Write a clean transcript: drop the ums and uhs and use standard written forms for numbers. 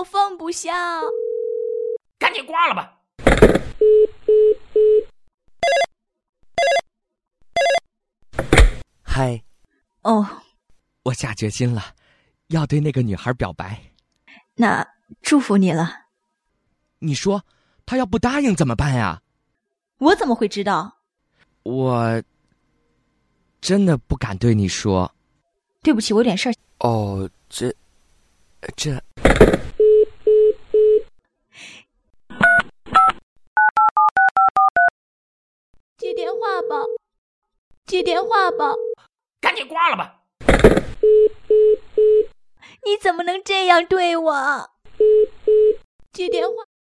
我放不下。 赶紧挂了吧。 嗨， 哦， 我下决心了，要对那个女孩表白。 那祝福你了。 你说，她要不答应怎么办呀？ 我怎么会知道？ 我真的不敢对你说。 对不起，我有点事儿。 哦，这接电话吧，接电话吧。 赶紧挂了吧。 你怎么能这样对我？接电话。